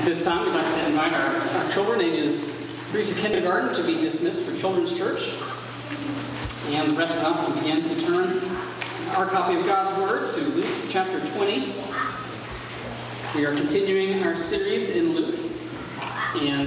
At this time, we'd like to invite our children ages 3 through kindergarten to be dismissed for Children's Church. And the rest of us can begin to turn our copy of God's Word to Luke chapter 20. We are continuing our series in Luke. And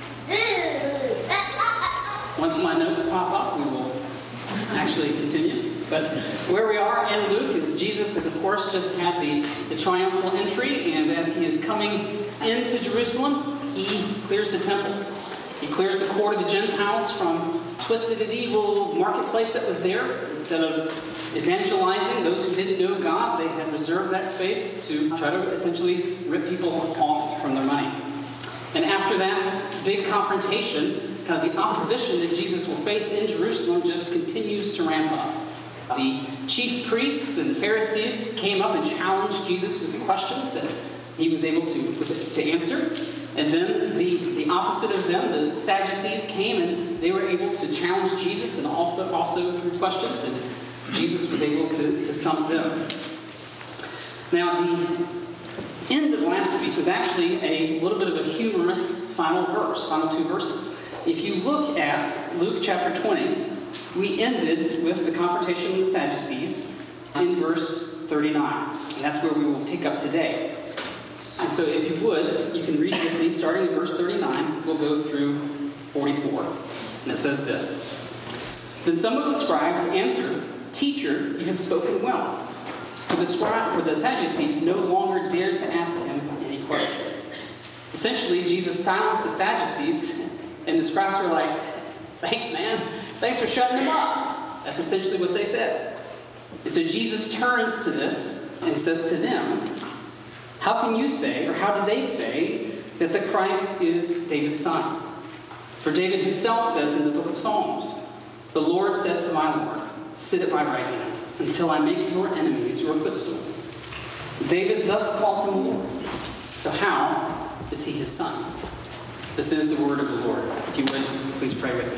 once my notes pop up, we will actually continue. But where we are in Luke is Jesus has, of course, just had the triumphal entry. And as he is coming into Jerusalem, he clears the temple. He clears the court of the Gentiles from twisted and evil marketplace that was there. Instead of evangelizing those who didn't know God, they had reserved that space to try to essentially rip people off from their money. And after that big confrontation, kind of the opposition that Jesus will face in Jerusalem just continues to ramp up. The chief priests and Pharisees came up and challenged Jesus with questions that he was able to answer. And then the opposite of them, the Sadducees, came and they were able to challenge Jesus and also through questions. And Jesus was able to stump them. Now, the end of last week was actually a little bit of a humorous final two verses. If you look at Luke chapter 20, we ended with the confrontation with the Sadducees in verse 39. And that's where we will pick up today. And so if you would, you can read with me starting in verse 39. We'll go through 44. And it says this. Then some of the scribes answered, "Teacher, you have spoken well." For the Sadducees no longer dared to ask him any question. Essentially, Jesus silenced the Sadducees, and the scribes were like, "Thanks, man. Thanks for shutting them up." That's essentially what they said. And so Jesus turns to this and says to them, "How can you say, or how do they say, that the Christ is David's son? For David himself says in the book of Psalms, 'The Lord said to my Lord, sit at my right hand, until I make your enemies your footstool.' David thus calls him Lord. So how is he his son?" This is the word of the Lord. If you would, please pray with me.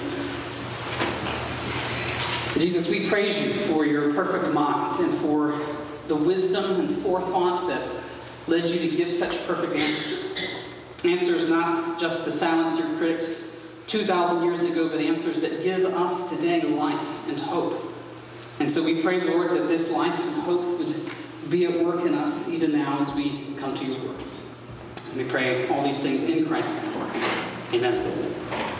Jesus, we praise you for your perfect mind and for the wisdom and forethought that led you to give such perfect answers. Answers not just to silence your critics 2,000 years ago, but answers that give us today life and hope. And so we pray, Lord, that this life and hope would be at work in us even now as we come to your word. And we pray all these things in Christ's name. Amen.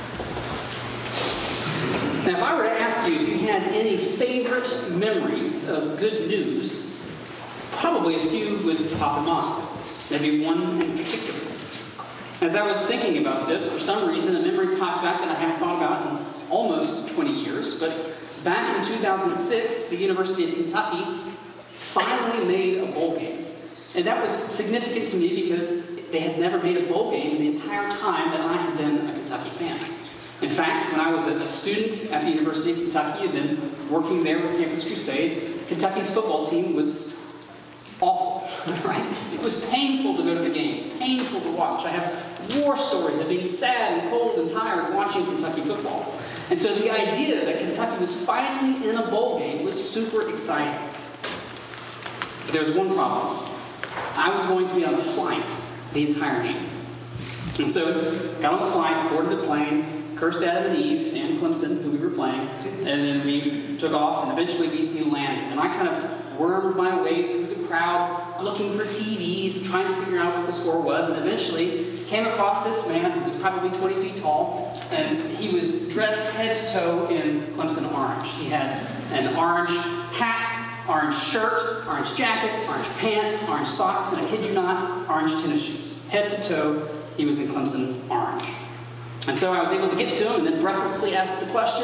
Now, if I were to ask you if you had any favorite memories of good news, probably a few would pop in mind. Maybe one in particular. As I was thinking about this, for some reason, a memory popped back that I haven't thought about in almost 20 years. But back in 2006, the University of Kentucky finally made a bowl game. And that was significant to me because they had never made a bowl game in the entire time that I had been a Kentucky fan. In fact, when I was a student at the University of Kentucky and then working there with Campus Crusade, Kentucky's football team was awful, right? It was painful to go to the games, painful to watch. I have war stories of being sad and cold and tired watching Kentucky football. And so the idea that Kentucky was finally in a bowl game was super exciting. But there was one problem. I was going to be on a flight the entire game. And so got on the flight, boarded the plane, cursed Adam and Eve and Clemson, who we were playing, and then we took off, and eventually we landed. And I kind of wormed my way through the crowd, looking for TVs, trying to figure out what the score was, and eventually came across this man who was probably 20 feet tall, and he was dressed head to toe in Clemson orange. He had an orange hat, orange shirt, orange jacket, orange pants, orange socks, and I kid you not, orange tennis shoes. Head to toe, he was in Clemson orange. And so I was able to get to him and then breathlessly ask the question,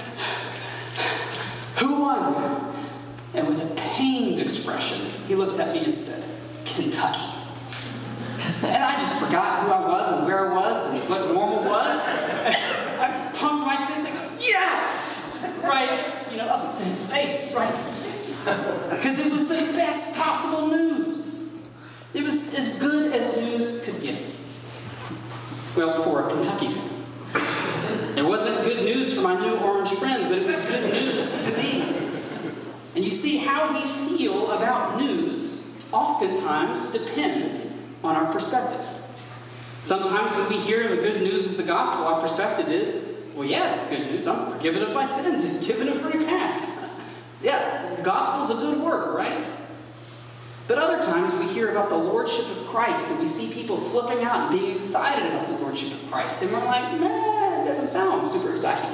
"Who won?" And with a pained expression, he looked at me and said, "Kentucky." And I just forgot who I was and where I was and what normal was. I pumped my fist and go, "Yes!" Right, up to his face, right? Because it was the best possible news. It was as good as news could get. Well, for a Kentucky fan. It wasn't good news for my new orange friend, but it was good news to me. And you see, how we feel about news oftentimes depends on our perspective. Sometimes when we hear the good news of the gospel, our perspective is, well, yeah, that's good news. I'm forgiven of my sins and given a free pass. Yeah, the gospel's a good word, right? But other times we hear about the lordship of Christ, and we see people flipping out and being excited about the lordship of Christ. And we're like, nah, it doesn't sound super exciting.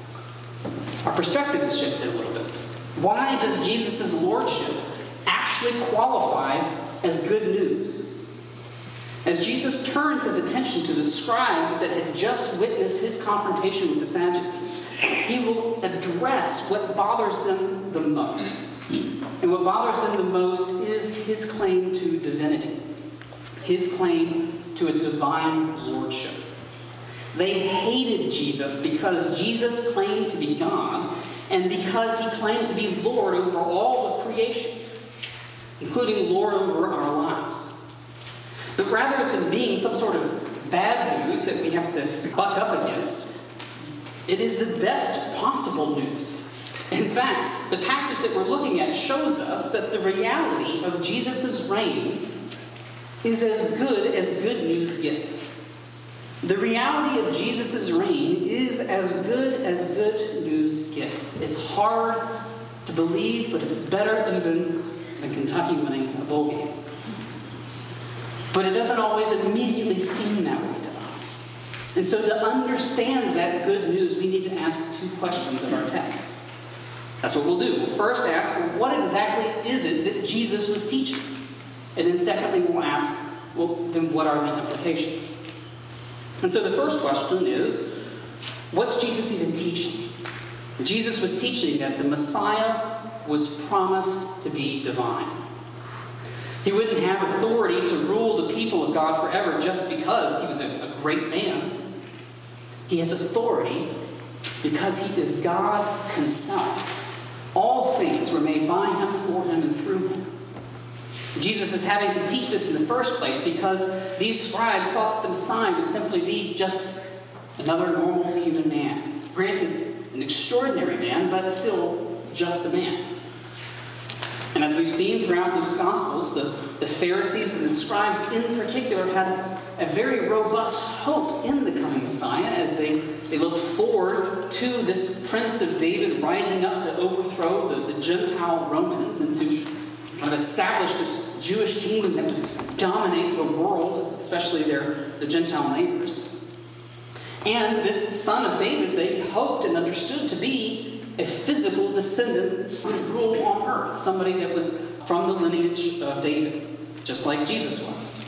Our perspective has shifted a little bit. Why does Jesus' lordship actually qualify as good news? As Jesus turns his attention to the scribes that had just witnessed his confrontation with the Sadducees, he will address what bothers them the most. And what bothers them the most is his claim to divinity, his claim to a divine lordship. They hated Jesus because Jesus claimed to be God, and because he claimed to be Lord over all of creation, including Lord over our lives. But rather than being some sort of bad news that we have to buck up against, it is the best possible news. In fact, the passage that we're looking at shows us that the reality of Jesus' reign is as good news gets. The reality of Jesus' reign is as good news gets. It's hard to believe, but it's better even than Kentucky winning a bowl game. But it doesn't always immediately seem that way to us. And so to understand that good news, we need to ask two questions of our text. That's what we'll do. We'll first ask, what exactly is it that Jesus was teaching? And then secondly, we'll ask, well, then what are the implications? And so the first question is, what's Jesus even teaching? Jesus was teaching that the Messiah was promised to be divine. He wouldn't have authority to rule the people of God forever just because he was a great man. He has authority because he is God himself. All things were made by him, for him, and through him. Jesus is having to teach this in the first place because these scribes thought that the Messiah would simply be just another normal human man. Granted, an extraordinary man, but still just a man. And as we've seen throughout Luke's Gospels, the Pharisees and the scribes in particular had a very robust hope in the coming Messiah as they looked forward to this Prince of David rising up to overthrow the Gentile Romans and to kind of establish this Jewish kingdom that would dominate the world, especially the Gentile neighbors. And this son of David, they hoped and understood to be a physical descendant who would rule on earth, somebody that was from the lineage of David, just like Jesus was.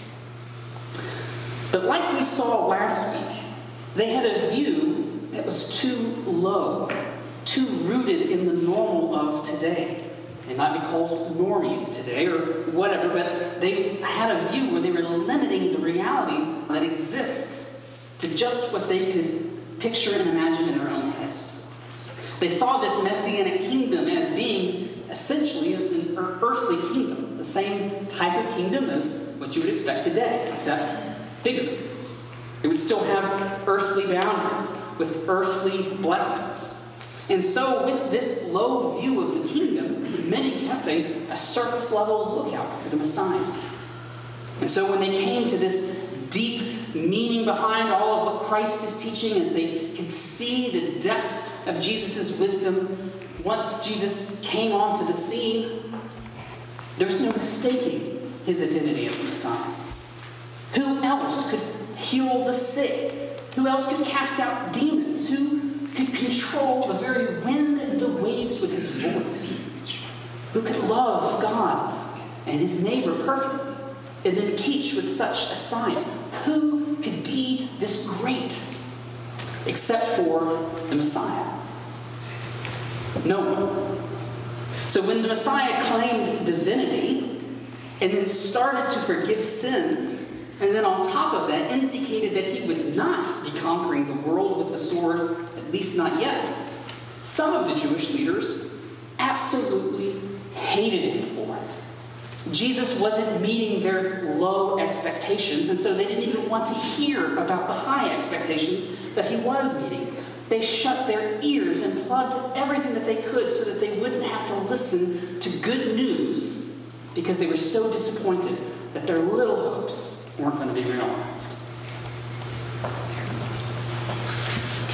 But like we saw last week, they had a view that was too low, too rooted in the normal of today. They might be called normies today or whatever, but they had a view where they were limiting the reality that exists to just what they could picture and imagine in their own heads. They saw this messianic kingdom as being essentially an earthly kingdom, the same type of kingdom as what you would expect today, except bigger. It would still have earthly boundaries with earthly blessings. And so with this low view of the kingdom, many kept a surface level lookout for the Messiah. And so when they came to this deep meaning behind all of what Christ is teaching, as they could see the depth of Jesus' wisdom, once Jesus came onto the scene, there was no mistaking his identity as the Messiah. Who else could heal the sick? Who else could cast out demons? Who could control the very wind and the waves with his voice? Who could love God and his neighbor perfectly and then teach with such a sign? Who could be this great except for the Messiah? No one. So when the Messiah claimed divinity and then started to forgive sins, and then on top of that indicated that he would not be conquering the world with the sword, at least not yet, some of the Jewish leaders absolutely hated him for it. Jesus wasn't meeting their low expectations, and so they didn't even want to hear about the high expectations that he was meeting. They shut their ears and plugged everything that they could so that they wouldn't have to listen to good news because they were so disappointed that their little hopes weren't going to be realized.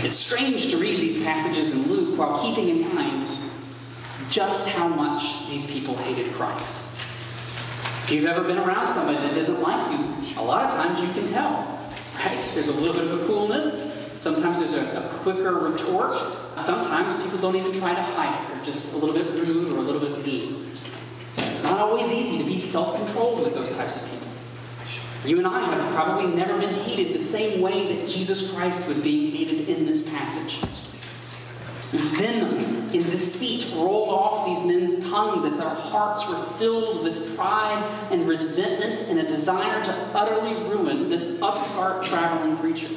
It's strange to read these passages in Luke while keeping in mind just how much these people hated Christ. If you've ever been around somebody that doesn't like you, a lot of times you can tell, right? There's a little bit of a coolness. Sometimes there's a quicker retort. Sometimes people don't even try to hide it. They're just a little bit rude or a little bit mean. It's not always easy to be self-controlled with those types of people. You and I have probably never been hated the same way that Jesus Christ was being hated in this passage. Venom and deceit rolled off these men's tongues as their hearts were filled with pride and resentment and a desire to utterly ruin this upstart traveling preacher.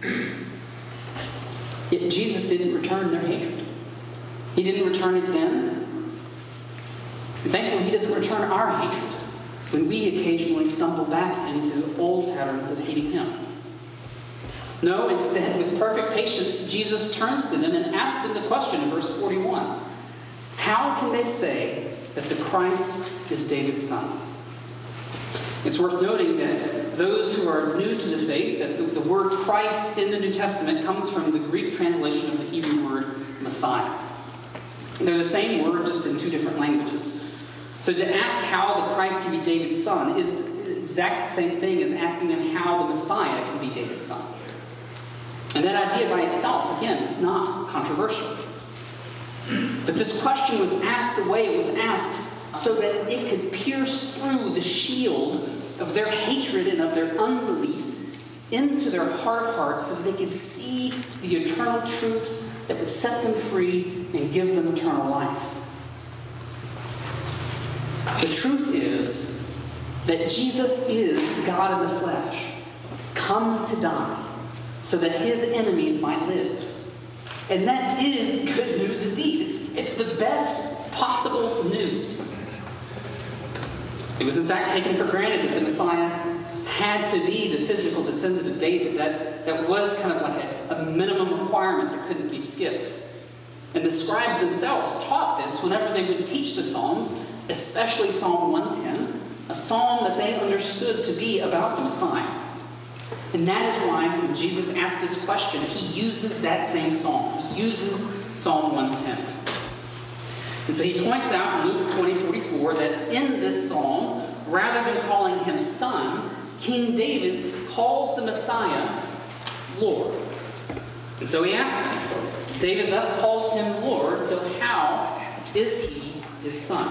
Yet Jesus didn't return their hatred. He didn't return it then. And thankfully, he doesn't return our hatred when we occasionally stumble back into old patterns of hating him. No, instead, with perfect patience, Jesus turns to them and asks them the question in verse 41. How can they say that the Christ is David's son? It's worth noting that those who are new to the faith, that the word Christ in the New Testament comes from the Greek translation of the Hebrew word Messiah. They're the same word, just in two different languages. So to ask how the Christ can be David's son is the exact same thing as asking them how the Messiah can be David's son. And that idea by itself, again, is not controversial. But this question was asked the way it was asked so that it could pierce through the shield of their hatred and of their unbelief into their heart of hearts so that they could see the eternal truths that would set them free and give them eternal life. The truth is that Jesus is God in the flesh, come to die, so that his enemies might live. And that is good news indeed. It's the best possible news. It was in fact taken for granted that the Messiah had to be the physical descendant of David. That was kind of like a minimum requirement that couldn't be skipped. And the scribes themselves taught this whenever they would teach the Psalms, especially Psalm 110, a psalm that they understood to be about the Messiah. And that is why when Jesus asked this question, he uses that same psalm. He uses Psalm 110. And so he points out in Luke 20:44 that in this psalm, rather than calling him son, King David calls the Messiah Lord. And so he asks them, David thus calls him Lord, so how is he his son?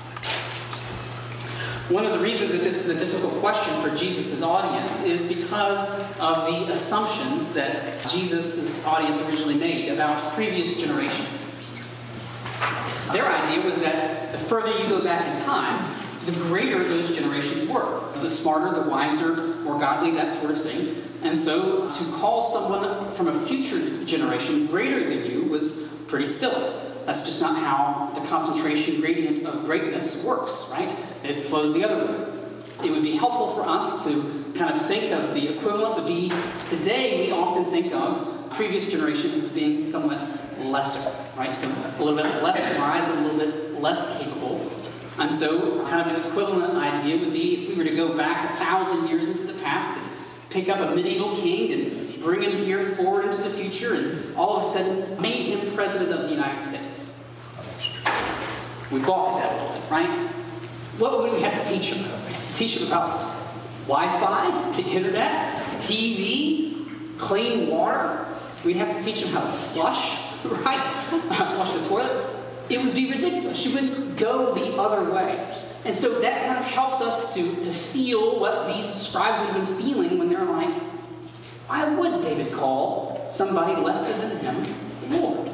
One of the reasons that this is a difficult question for Jesus' audience is because of the assumptions that Jesus' audience originally made about previous generations. Their idea was that the further you go back in time, the greater those generations were. The smarter, the wiser, more godly, that sort of thing. And so to call someone from a future generation greater than you was pretty silly. That's just not how the concentration gradient of greatness works, right? It flows the other way. It would be helpful for us to kind of think of the equivalent would be, today we often think of previous generations as being somewhat lesser, right? So a little bit less wise, a little bit less capable. And so kind of an equivalent idea would be if we were to go back 1,000 years into the past and pick up a medieval king and bring him here forward into the future and all of a sudden made him president of the United States. We balk at that a little bit, right? What would we have to teach him? We have to teach him about Wi-Fi, the internet, TV, clean water. We'd have to teach him how to flush, right? Flush the toilet. It would be ridiculous. You wouldn't go the other way. And so that kind of helps us to feel what these scribes would have been feeling when they're like, why would David call somebody lesser than him Lord?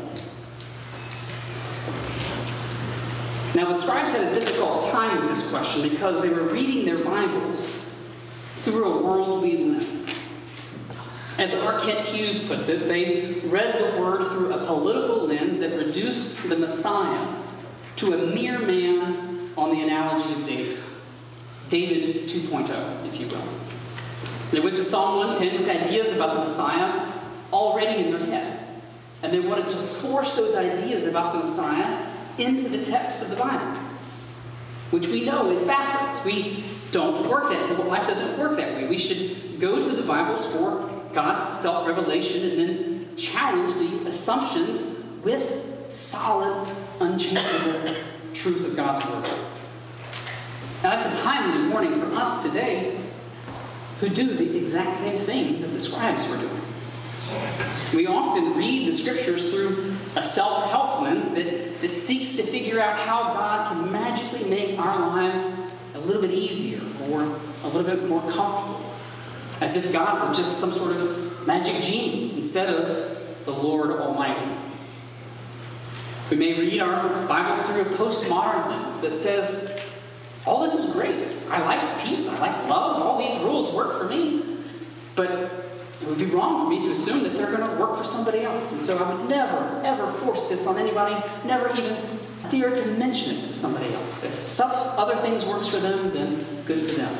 Now the scribes had a difficult time with this question because they were reading their Bibles through a worldly lens. As R. Kent Hughes puts it, they read the word through a political lens that reduced the Messiah to a mere man on the analogy of David. David 2.0, if you will. They went to Psalm 110 with ideas about the Messiah already in their head. And they wanted to force those ideas about the Messiah into the text of the Bible, which we know is backwards. We don't work that way. Life doesn't work that way. We should go to the Bibles for God's self-revelation and then challenge the assumptions with solid, unchangeable truth of God's Word. Now that's a timely warning for us today who do the exact same thing that the scribes were doing. We often read the Scriptures through a self-help lens that seeks to figure out how God can magically make our lives a little bit easier or a little bit more comfortable, as if God were just some sort of magic genie instead of the Lord Almighty. We may read our Bibles through a postmodern lens that says, all this is great. I like peace. I like love. All these rules work for me. But it would be wrong for me to assume that they're going to work for somebody else. And so I would never, ever force this on anybody, never even dare to mention it to somebody else. If some other things works for them, then good for them.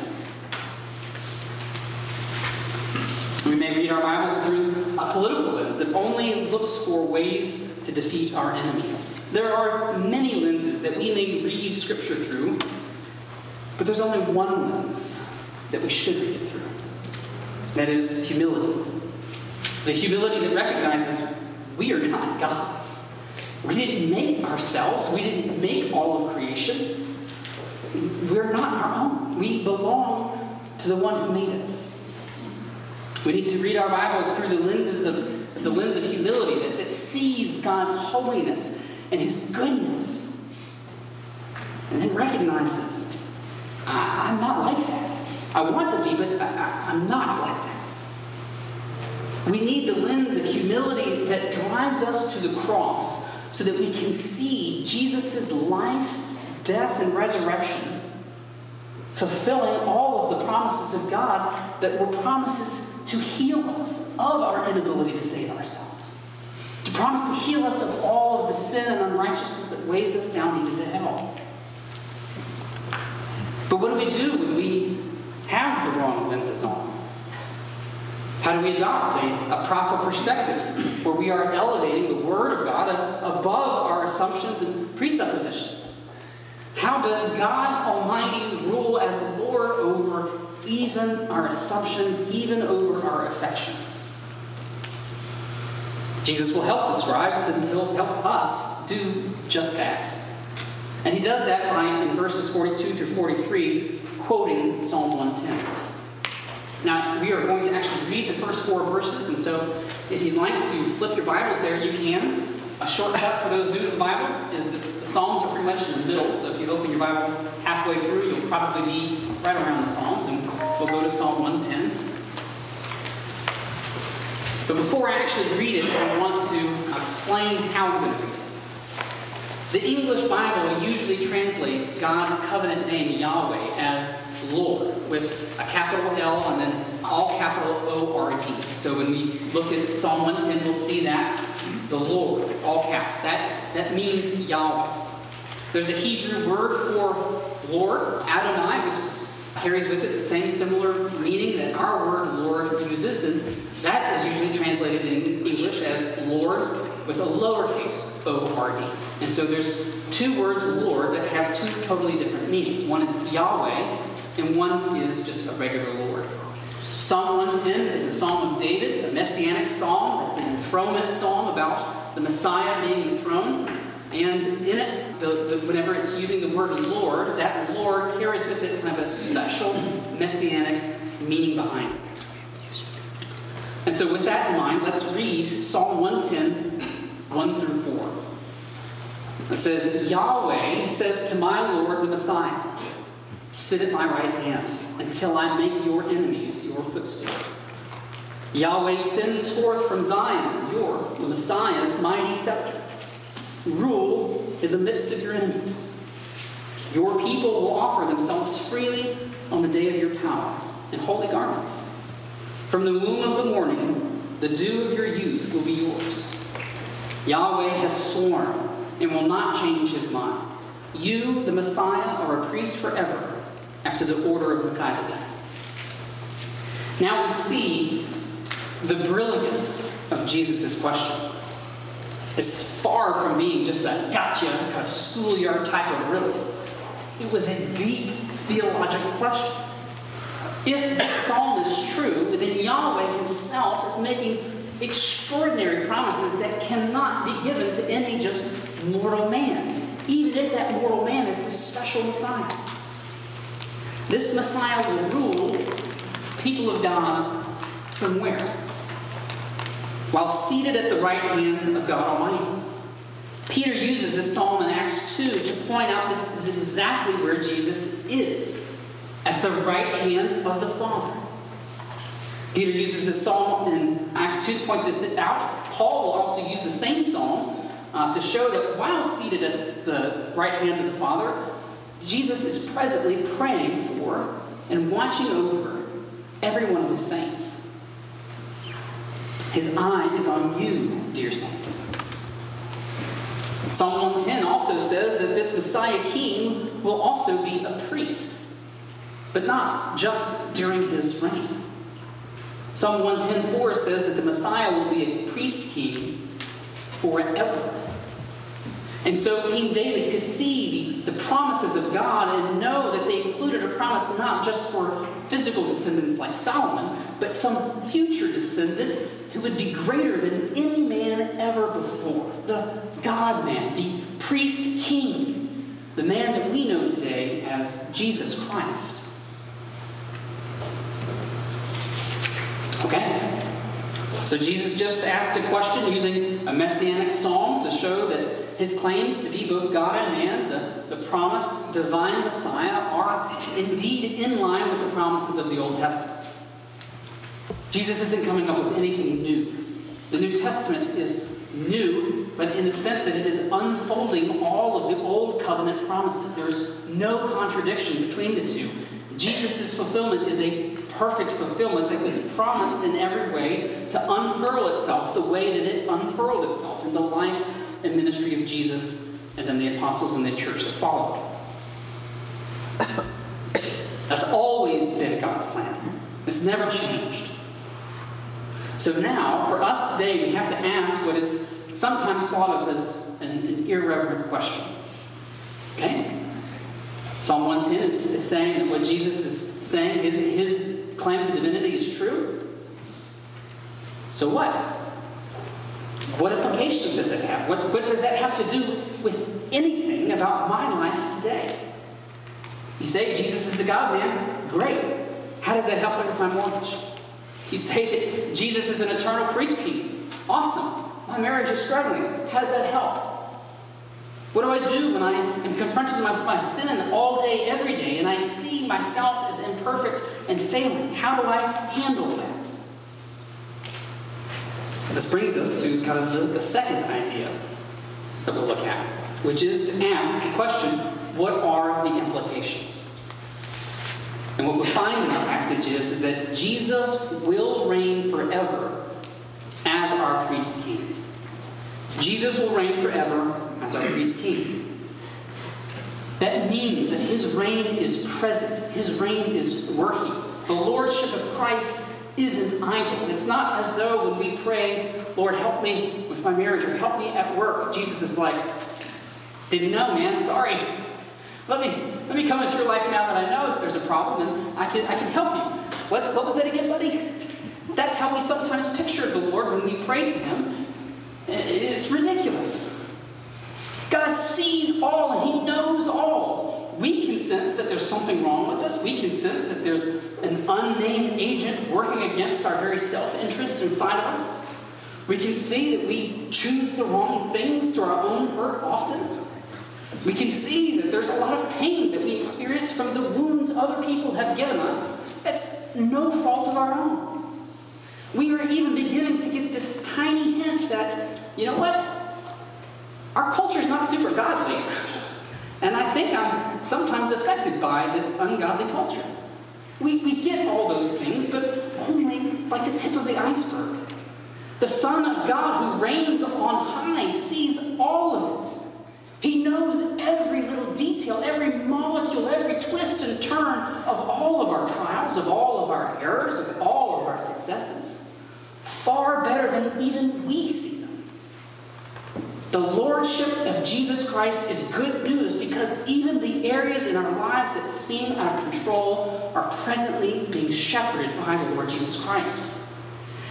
We may read our Bibles through a political lens that only looks for ways to defeat our enemies. There are many lenses that we may read Scripture through, but there's only one lens that we should read it through. That is humility. The humility that recognizes we are not gods. We didn't make ourselves. We didn't make all of creation. We're not our own. We belong to the one who made us. We need to read our Bibles through the lens of humility that sees God's holiness and His goodness, and then recognizes, I'm not like that. I want to be, but I'm not like that. We need the lens of humility that drives us to the cross so that we can see Jesus' life, death, and resurrection fulfilling all of the promises of God that were promises to heal us of our inability to save ourselves. To promise to heal us of all of the sin and unrighteousness that weighs us down even to hell. But what do we do when we have the wrong lenses on? How do we adopt a proper perspective where we are elevating the Word of God above our assumptions and presuppositions? How does God Almighty rule as Lord over even our assumptions, even over our affections? Jesus will help the scribes and He'll help us do just that. And He does that by, in verses 42 through 43, quoting Psalm 110. Now, we are going to actually read the first 4 verses, and so if you'd like to flip your Bibles there, you can. A shortcut for those new to the Bible is that the Psalms are pretty much in the middle, so if you open your Bible halfway through, you'll probably be right around the Psalms, and we'll go to Psalm 110. But before I actually read it, I want to explain how I'm going to read it. The English Bible usually translates God's covenant name, Yahweh, as Lord, with a capital L and then all capital O-R-D. So when we look at Psalm 110, we'll see that, the Lord, all caps. That means Yahweh. There's a Hebrew word for Lord, Adonai, which carries with it the same similar meaning that our word Lord uses, and that is usually translated in English as Lord with a lowercase O-R-D. And so there's 2 words Lord that have 2 totally different meanings. One is Yahweh, and one is just a regular Lord. Psalm 110 is a psalm of David, a messianic psalm. It's an enthronement psalm about the Messiah being enthroned. And in it, whenever it's using the word Lord, that Lord carries with it kind of a special messianic meaning behind it. And so with that in mind, let's read Psalm 110, 1 through 4. It says, Yahweh says to my Lord the Messiah, sit at my right hand until I make your enemies your footstool. Yahweh sends forth from Zion the Messiah's mighty scepter. Rule in the midst of your enemies. Your people will offer themselves freely on the day of your power in holy garments. From the womb of the morning, the dew of your youth will be yours. Yahweh has sworn and will not change His mind. You, the Messiah, are a priest forever, after the order of Melchizedek. Now we see the brilliance of Jesus' question. It's far from being just a gotcha, kind of schoolyard type of riddle. It was a deep theological question. If this psalm is true, then Yahweh Himself is making extraordinary promises that cannot be given to any just mortal man, even if that mortal man is the special Messiah. This Messiah will rule people of God from where? While seated at the right hand of God Almighty. Peter uses this psalm in Acts 2 to point out this is exactly where Jesus is, at the right hand of the Father. Peter uses this psalm in Acts 2 to point this out. Paul will also use the same psalm to show that while seated at the right hand of the Father, Jesus is presently praying for and watching over every one of his saints. His eye is on you, dear saint. Psalm 110 also says that this Messiah King will also be a priest, but not just during his reign. Psalm 110:4 says that the Messiah will be a priest king forever. And so King David could see the promises of God and know that they included a promise not just for physical descendants like Solomon, but some future descendant who would be greater than any man ever before. The God-man, the priest king, the man that we know today as Jesus Christ. Okay? So Jesus just asked a question using a messianic psalm to show that his claims to be both God and man, the promised divine Messiah, are indeed in line with the promises of the Old Testament. Jesus isn't coming up with anything new. The New Testament is new, but in the sense that it is unfolding all of the Old Covenant promises. There's no contradiction between the two. Jesus' fulfillment is a perfect fulfillment that was promised in every way to unfurl itself the way that it unfurled itself in the life and ministry of Jesus and then the apostles and the church that followed. That's always been God's plan. It's never changed. So now, for us today, we have to ask what is sometimes thought of as an irreverent question. Okay? Psalm 110 is saying that what Jesus is saying, his claim to divinity is true. So what? What implications does that have? What does that have to do with anything about my life today? You say Jesus is the God-man. Great. How does that help me with my mortgage? You say that Jesus is an eternal priest king. Awesome. My marriage is struggling. How does that help? What do I do when I am confronted with my sin all day, every day, and I see myself as imperfect and failing? How do I handle that? This brings us to kind of the second idea that we'll look at, which is to ask the question, what are the implications? And what we find in our passage is that Jesus will reign forever as our priest king. Jesus will reign forever as our priest king. That means that his reign is present. His reign is working. The lordship of Christ isn't idle. It's not as though when we pray, Lord, help me with my marriage or help me at work, Jesus is like, didn't know, man, sorry. Let me come into your life now that I know that there's a problem and I can help you. What was that again, buddy? That's how we sometimes picture the Lord when we pray to him. It's ridiculous. God sees all and he knows all. We can sense that there's something wrong with us. We can sense that there's an unnamed agent working against our very self-interest inside of us. We can see that we choose the wrong things to our own hurt often. We can see that there's a lot of pain that we experience from the wounds other people have given us. That's no fault of our own. We are even beginning to get this tiny hint that, you know what? Our culture is not super godly. And I think I'm sometimes affected by this ungodly culture. We get all those things, but only like the tip of the iceberg. The Son of God who reigns on high sees all of it. He knows every little detail, every molecule, every twist and turn of all of our trials, of all of our errors, of all of our successes. Far better than even we see them. The lordship of Jesus Christ is good news because even the areas in our lives that seem out of control are presently being shepherded by the Lord Jesus Christ.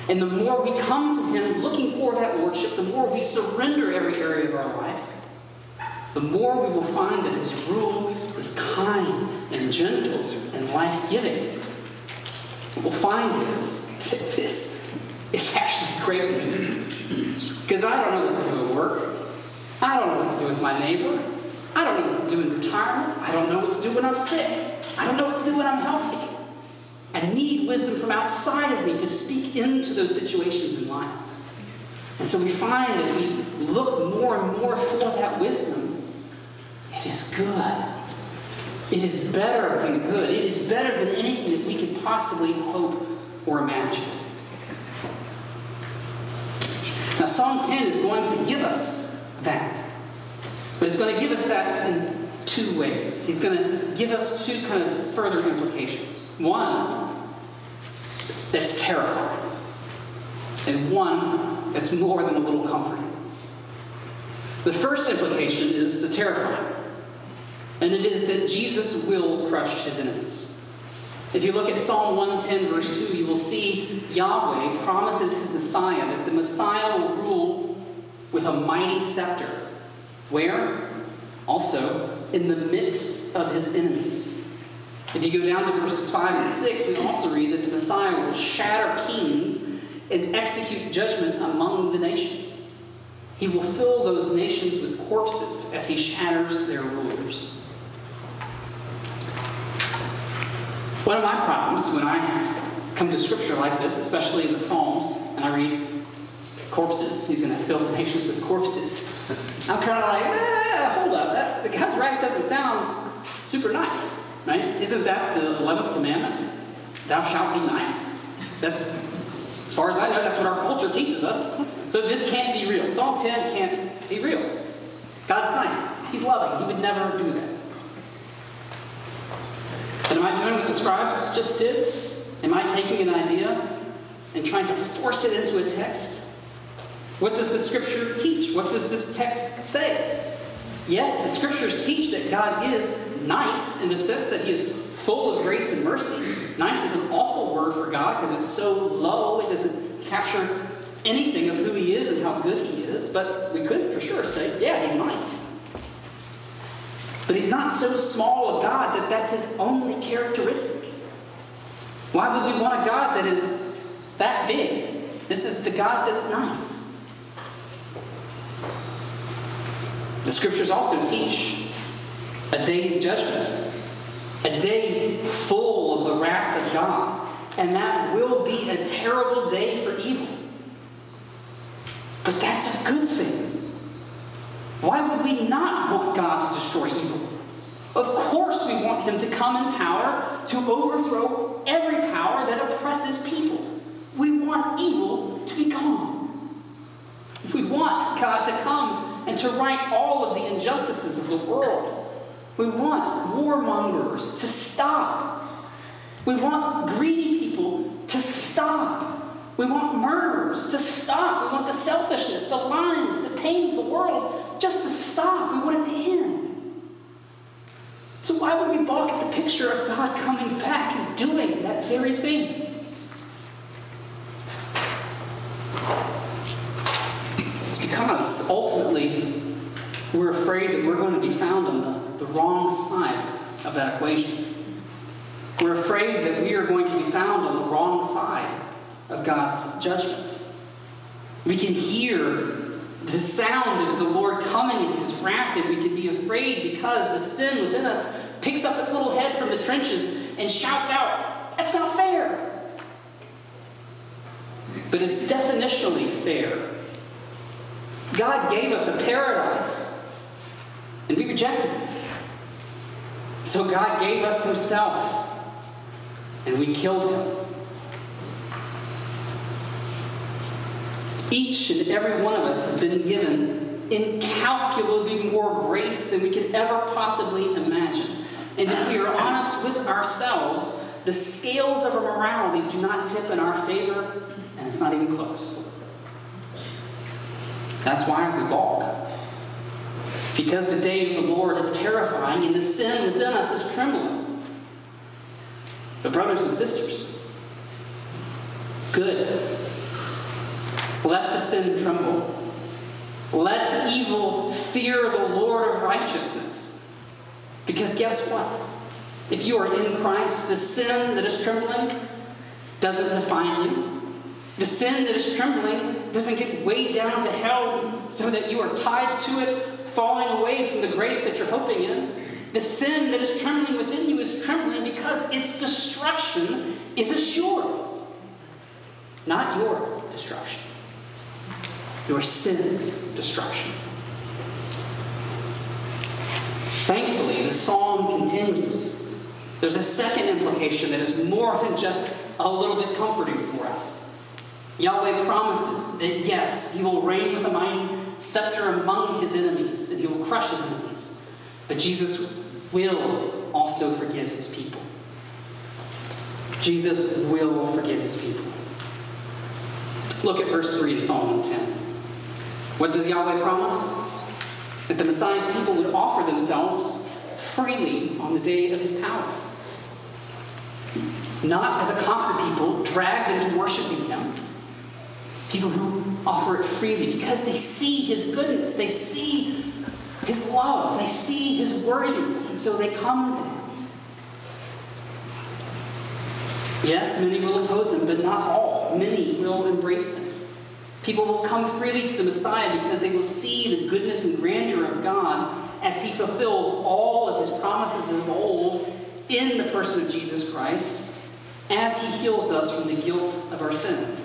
And the more we come to him looking for that lordship, the more we surrender every area of our life, the more we will find that his rule is kind and gentle and life-giving. What we'll find is that this is actually great news. Because I don't know what to do at work. I don't know what to do with my neighbor. I don't know what to do in retirement. I don't know what to do when I'm sick. I don't know what to do when I'm healthy. I need wisdom from outside of me to speak into those situations in life. And so we find as we look more and more for that wisdom, it is good. It is better than good. It is better than anything that we could possibly hope or imagine. Now, Psalm 10 is going to give us that. But it's going to give us that in two ways. He's going to give us two kind of further implications. One, that's terrifying. And one, that's more than a little comforting. The first implication is the terrifying. And it is that Jesus will crush his enemies. If you look at Psalm 110, verse 2, you will see Yahweh promises his Messiah that the Messiah will rule with a mighty scepter. Where? Also, in the midst of his enemies. If you go down to verses 5 and 6, we also read that the Messiah will shatter kings and execute judgment among the nations. He will fill those nations with corpses as he shatters their rulers. One of my problems when I come to scripture like this, especially in the Psalms, and I read corpses, he's going to fill the nations with corpses, I'm kind of like, hold up, the God's wrath doesn't sound super nice, right? Isn't that the 11th commandment? Thou shalt be nice. That's, as far as I know, that's what our culture teaches us. So this can't be real. Psalm 10 can't be real. God's nice. He's loving. He would never do that. But am I doing what the scribes just did? Am I taking an idea and trying to force it into a text? What does the scripture teach? What does this text say? Yes, the scriptures teach that God is nice in the sense that he is full of grace and mercy. Nice is an awful word for God because it's so low, it doesn't capture anything of who he is and how good he is. But we could for sure say, yeah, he's nice. But he's not so small a God that that's his only characteristic. Why would we want a God that is that big? This is the God that's nice. The scriptures also teach a day of judgment, a day full of the wrath of God, and that will be a terrible day for evil. But that's a good thing. Why would we not want God to destroy evil? Of course we want him to come in power to overthrow every power that oppresses people. We want evil to be gone. We want God to come and to right all of the injustices of the world. We want warmongers to stop. We want greedy people to stop. We want murderers to stop. We want the selfishness, the lies, the pain of the world just to stop. We want it to end. So why would we balk at the picture of God coming back and doing that very thing? It's because ultimately we're afraid that we're going to be found on the wrong side of that equation. We're afraid that we are going to be found on the wrong side of God's judgment. We can hear the sound of the Lord coming in his wrath, and we can be afraid because the sin within us picks up its little head from the trenches and shouts out, "That's not fair." But it's definitionally fair. God gave us a paradise, and we rejected it. So God gave us himself, and we killed him. Each and every one of us has been given incalculably more grace than we could ever possibly imagine. And if we are honest with ourselves, the scales of our morality do not tip in our favor, and it's not even close. That's why we balk. Because the day of the Lord is terrifying, and the sin within us is trembling. But brothers and sisters, good Let the sin tremble. Let evil fear the Lord of righteousness. Because guess what? If you are in Christ, the sin that is trembling doesn't define you. The sin that is trembling doesn't get weighed down to hell so that you are tied to it, falling away from the grace that you're hoping in. The sin that is trembling within you is trembling because its destruction is assured. Not your destruction. Your sin's destruction. Thankfully, the psalm continues. There's a second implication that is more than just a little bit comforting for us. Yahweh promises that yes, he will reign with a mighty scepter among his enemies, and he will crush his enemies. But Jesus will also forgive his people. Jesus will forgive his people. Look at verse 3 in Psalm 110. What does Yahweh promise? That the Messiah's people would offer themselves freely on the day of his power. Not as a conquered people dragged into worshiping him. People who offer it freely because they see his goodness. They see his love. They see his worthiness. And so they come to him. Yes, many will oppose him, but not all. Many will embrace him. People will come freely to the Messiah because they will see the goodness and grandeur of God as he fulfills all of his promises of old in the person of Jesus Christ, as he heals us from the guilt of our sin.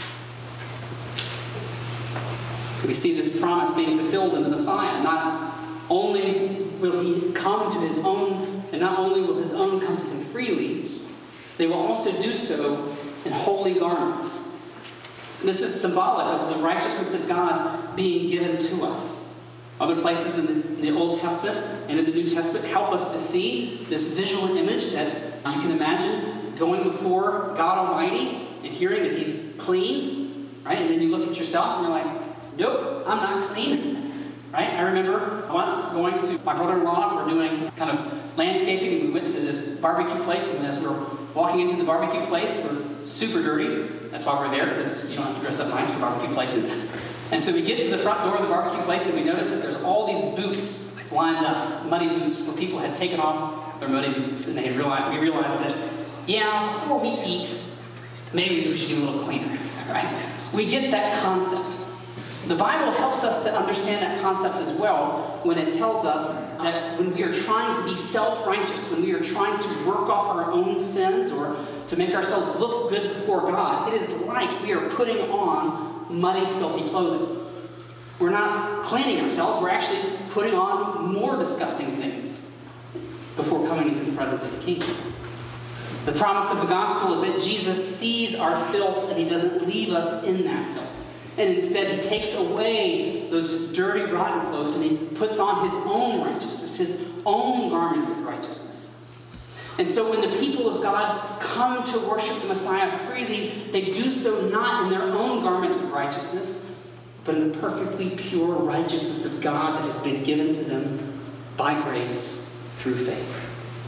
We see this promise being fulfilled in the Messiah. Not only will he come to his own, and not only will his own come to him freely, they will also do so in holy garments. This is symbolic of the righteousness of God being given to us. Other places in the Old Testament and in the New Testament help us to see this visual image that you can imagine going before God Almighty and hearing that he's clean, right? And then you look at yourself and you're like, nope, I'm not clean, right? I remember once going to my brother-in-law. We're doing kind of landscaping, and we went to this barbecue place, and as we're walking into the barbecue place, we're super dirty. That's why we're there, because you don't have to dress up nice for barbecue places. And so we get to the front door of the barbecue place, and we notice that there's all these boots lined up, muddy boots, where people had taken off their muddy boots, and we realized that, yeah, before we eat, maybe we should get a little cleaner, right? We get that concept. The Bible helps us to understand that concept as well when it tells us that when we are trying to be self-righteous, when we are trying to work off our own sins or to make ourselves look good before God, it is like we are putting on muddy, filthy clothing. We're not cleaning ourselves, we're actually putting on more disgusting things before coming into the presence of the King. The promise of the gospel is that Jesus sees our filth and he doesn't leave us in that filth. And instead, he takes away those dirty, rotten clothes and he puts on his own righteousness, his own garments of righteousness. And so when the people of God come to worship the Messiah freely, they do so not in their own garments of righteousness, but in the perfectly pure righteousness of God that has been given to them by grace through faith.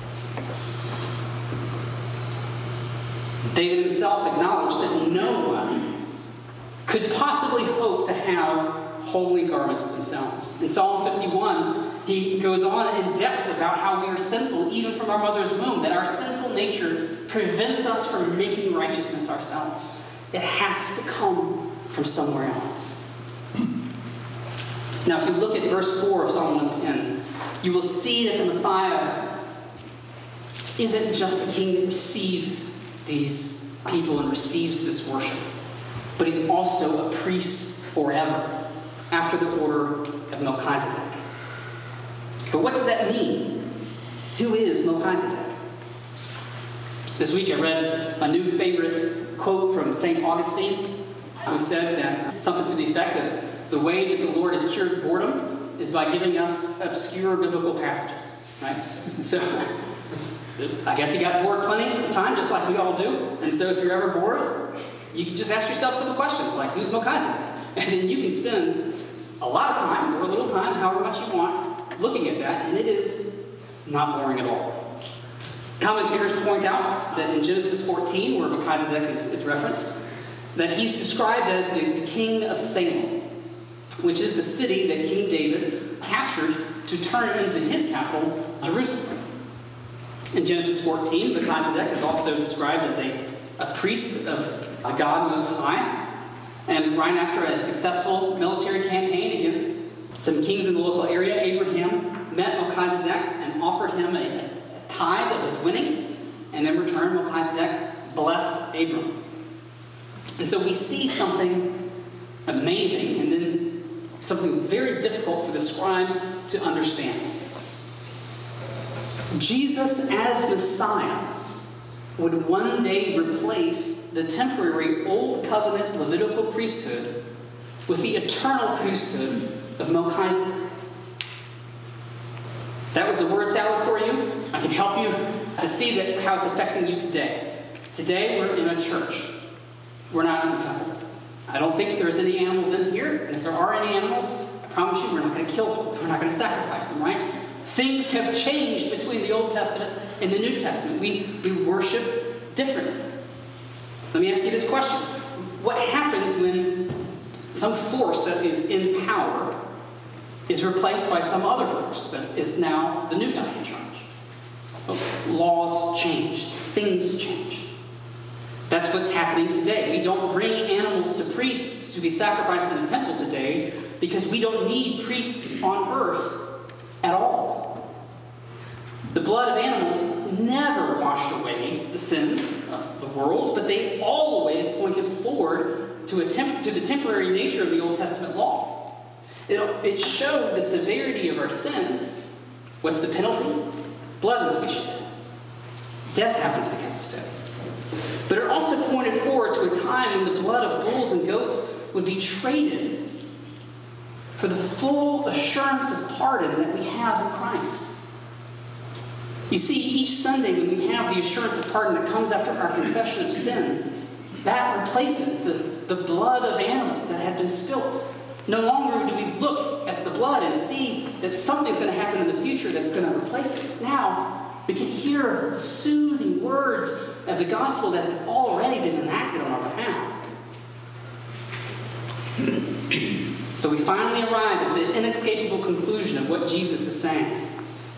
David himself acknowledged that no one could possibly hope to have holy garments themselves. In Psalm 51, he goes on in depth about how we are sinful even from our mother's womb, that our sinful nature prevents us from making righteousness ourselves. It has to come from somewhere else. Now, if you look at verse 4 of Psalm 110, you will see that the Messiah isn't just a king that receives these people and receives this worship, but he's also a priest forever, after the order of Melchizedek. But what does that mean? Who is Melchizedek? This week I read a new favorite quote from St. Augustine, who said that something to the effect that the way that the Lord has cured boredom is by giving us obscure biblical passages, right? So I guess he got bored plenty of time, just like we all do. And so if you're ever bored, you can just ask yourself simple questions like, who's Melchizedek? And then you can spend a lot of time, or a little time, however much you want, looking at that, and it is not boring at all. Commentators point out that in Genesis 14, where Melchizedek is referenced, that he's described as the king of Salem, which is the city that King David captured to turn into his capital, Jerusalem. In Genesis 14, Melchizedek is also described as a priest of the God Most High. And right after a successful military campaign against some kings in the local area, Abraham met Melchizedek and offered him a tithe of his winnings. And in return, Melchizedek blessed Abram. And so we see something amazing and then something very difficult for the scribes to understand. Jesus as Messiah would one day replace the temporary Old Covenant Levitical priesthood with the eternal priesthood of Melchizedek. That was a word salad for you. I can help you to see that how it's affecting you today. Today we're in a church. We're not in a temple. I don't think there's any animals in here, and if there are any animals, I promise you we're not going to kill them. We're not going to sacrifice them, right? Things have changed between the Old Testament and the New Testament. We worship differently. Let me ask you this question. What happens when some force that is in power is replaced by some other force that is now the new guy in charge? Well, laws change. Things change. That's what's happening today. We don't bring animals to priests to be sacrificed in a temple today because we don't need priests on earth at all. The blood of animals never washed away the sins of the world, but they always pointed forward to the temporary nature of the Old Testament law. It showed the severity of our sins. What's the penalty? Blood must be shed. Death happens because of sin. But it also pointed forward to a time when the blood of bulls and goats would be traded for the full assurance of pardon that we have in Christ. You see, each Sunday when we have the assurance of pardon that comes after our confession of sin, that replaces the blood of animals that had been spilt. No longer do we look at the blood and see that something's going to happen in the future that's going to replace this. Now, we can hear the soothing words of the gospel that's already been enacted on our behalf. So we finally arrive at the inescapable conclusion of what Jesus is saying.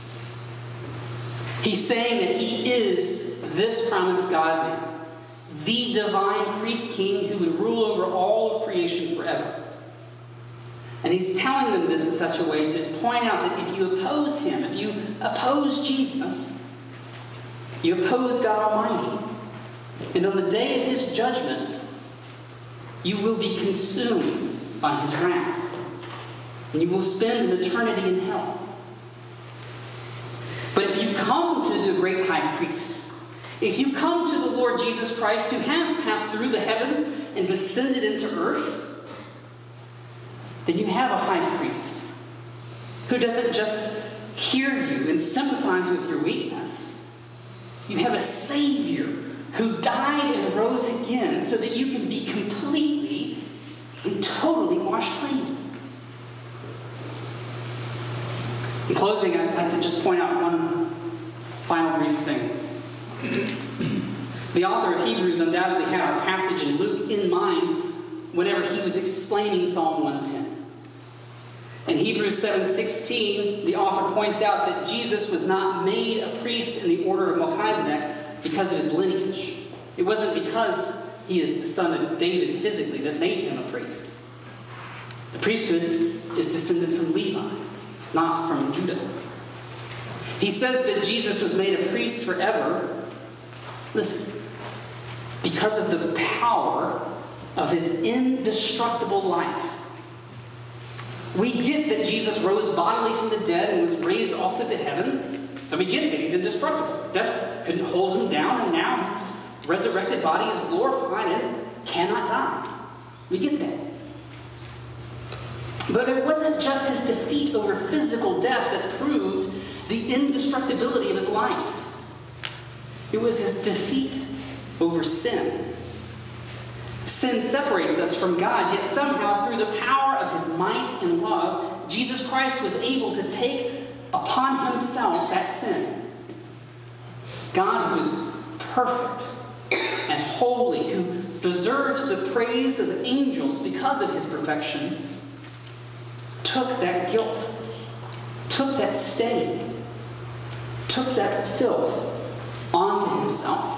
He's saying that he is this promised God-man, the divine priest king who would rule over all of creation forever. And he's telling them this in such a way to point out that if you oppose him, if you oppose Jesus, you oppose God Almighty. And on the day of his judgment, you will be consumed by his wrath. And you will spend an eternity in hell. But if you come to the great high priest, if you come to the Lord Jesus Christ who has passed through the heavens and descended into earth, then you have a high priest who doesn't just hear you and sympathize with your weakness. You have a Savior who died and rose again so that you can be completely and totally washed clean. In closing, I'd like to just point out one final brief thing. The author of Hebrews undoubtedly had our passage in Luke in mind whenever he was explaining Psalm 110. In Hebrews 7:16, the author points out that Jesus was not made a priest in the order of Melchizedek because of his lineage. It wasn't because he is the son of David physically that made him a priest. The priesthood is descended from Levi, not from Judah. He says that Jesus was made a priest forever, listen, because of the power of his indestructible life. We get that Jesus rose bodily from the dead and was raised also to heaven. So we get that he's indestructible. Death couldn't hold him down, and now his resurrected body is glorified and cannot die. We get that. But it wasn't just his defeat over physical death that proved the indestructibility of his life. It was his defeat over sin. Sin separates us from God, yet somehow through the power of his might and love, Jesus Christ was able to take upon himself that sin. God, who is perfect and holy, who deserves the praise of angels because of his perfection, took that guilt, took that stain, took that filth onto himself.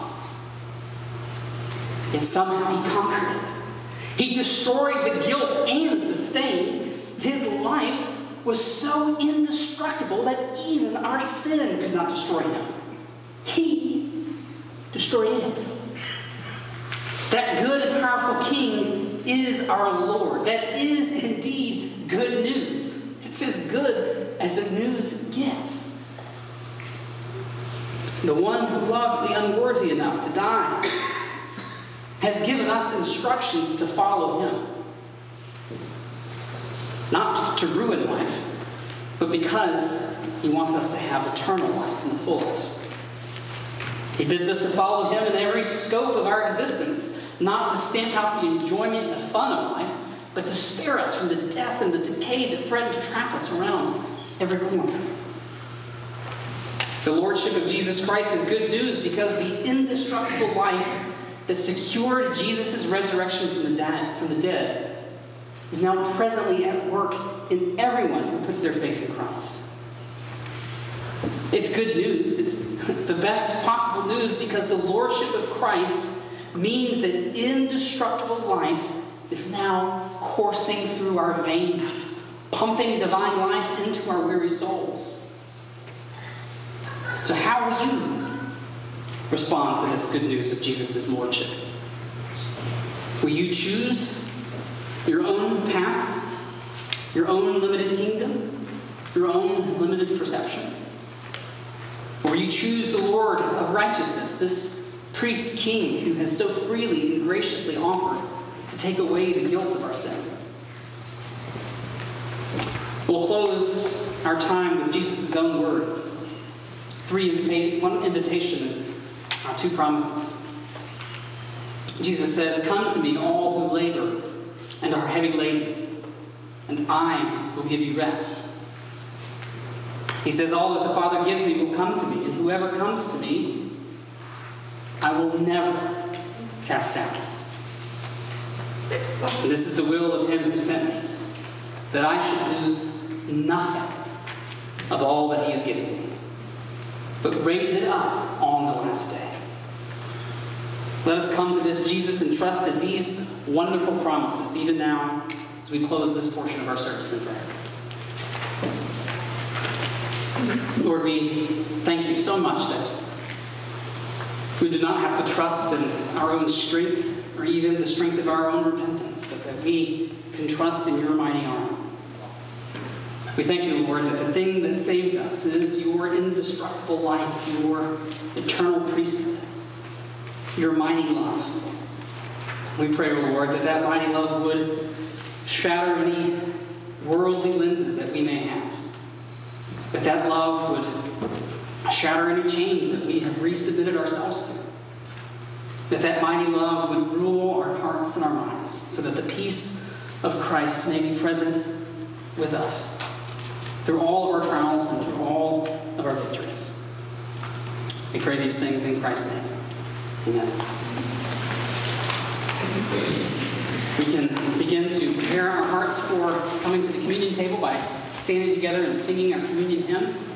Yet somehow he conquered it. He destroyed the guilt and the stain. His life was so indestructible that even our sin could not destroy him. He destroyed it. That good and powerful King is our Lord. That is indeed good news. It's as good as the news gets. The one who loved the unworthy enough to die has given us instructions to follow him. Not to ruin life, but because he wants us to have eternal life in the fullest. He bids us to follow him in every scope of our existence, not to stamp out the enjoyment and the fun of life, but to spare us from the death and the decay that threaten to trap us around every corner. The Lordship of Jesus Christ is good news because the indestructible life that secured Jesus' resurrection from the dead is now presently at work in everyone who puts their faith in Christ. It's good news. It's the best possible news because the Lordship of Christ means that indestructible life is now coursing through our veins, pumping divine life into our weary souls. So how will you respond to this good news of Jesus' Lordship? Will you choose your own path, your own limited kingdom, your own limited perception? Or will you choose the Lord of righteousness, this priest king who has so freely and graciously offered to take away the guilt of our sins? We'll close our time with Jesus' own words. One invitation and 2 promises. Jesus says, "Come to me, all who labor and are heavy laden, and I will give you rest." He says, "All that the Father gives me will come to me, and whoever comes to me, I will never cast out. And this is the will of him who sent me, that I should lose nothing of all that he has given me, but raise it up on the last day." Let us come to this Jesus and trust in these wonderful promises, even now, as we close this portion of our service in prayer. Lord, we thank you so much that we do not have to trust in our own strength or even the strength of our own repentance, but that we can trust in your mighty arm. We thank you, Lord, that the thing that saves us is your indestructible life, your eternal priesthood, your mighty love. We pray, O Lord, that that mighty love would shatter any worldly lenses that we may have. That that love would shatter any chains that we have resubmitted ourselves to. That that mighty love would rule our hearts and our minds, so that the peace of Christ may be present with us through all of our trials and through all of our victories. We pray these things in Christ's name. Amen. We can begin to prepare our hearts for coming to the communion table by standing together and singing our communion hymn.